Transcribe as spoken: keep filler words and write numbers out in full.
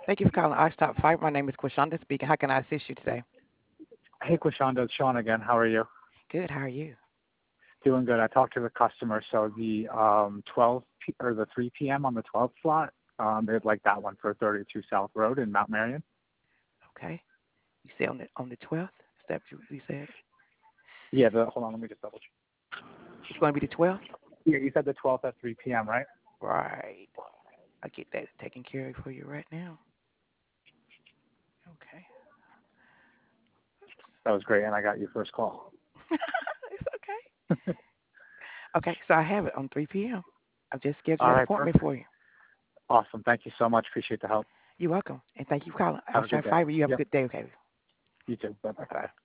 Thank you for calling iStop Fiber. My name is Quashonda speaking. How can I assist you today? Hey, Quashonda, it's Sean again. How are you? Good. How are you? Doing good. I talked to the customer, so the um, twelve p- or the three p m on the twelfth slot, um, they'd like that one for thirty-two South Road in Mount Marion. Okay. You say on the on the twelfth? Is that what you said? Yeah, the, hold on, let me just double check. It's going to be the twelfth? Yeah, you said the twelfth at three p m, right? Right. I'll get that taken care of for you right now. Okay. That was great, and I got your first call. It's okay. Okay, so I have it on three p m. I've just scheduled All that right, appointment perfect. for you. Awesome. Thank you so much. Appreciate the help. You're welcome. And thank you for calling. Have a iStop good day. Fiber. You have a Yep, good day, okay? you too. Bye-bye. Bye.